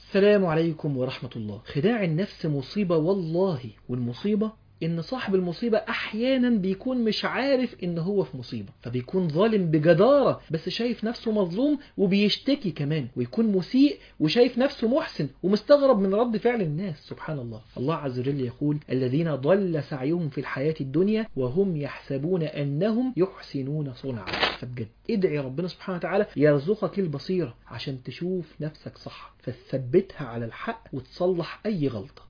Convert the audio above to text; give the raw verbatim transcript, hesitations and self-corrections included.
السلام عليكم ورحمة الله. خداع النفس مصيبة والله، والمصيبة إن صاحب المصيبة أحيانا بيكون مش عارف إن هو في مصيبة، فبيكون ظالم بجدارة بس شايف نفسه مظلوم وبيشتكي كمان، ويكون مسيء وشايف نفسه محسن ومستغرب من رد فعل الناس. سبحان الله. الله عز وجل يقول: الذين ضل سعيهم في الحياة الدنيا وهم يحسبون أنهم يحسنون صنعا. فبجد ادعي ربنا سبحانه وتعالى يرزقك البصيرة عشان تشوف نفسك صح، فتثبتها على الحق وتصلح أي غلطة.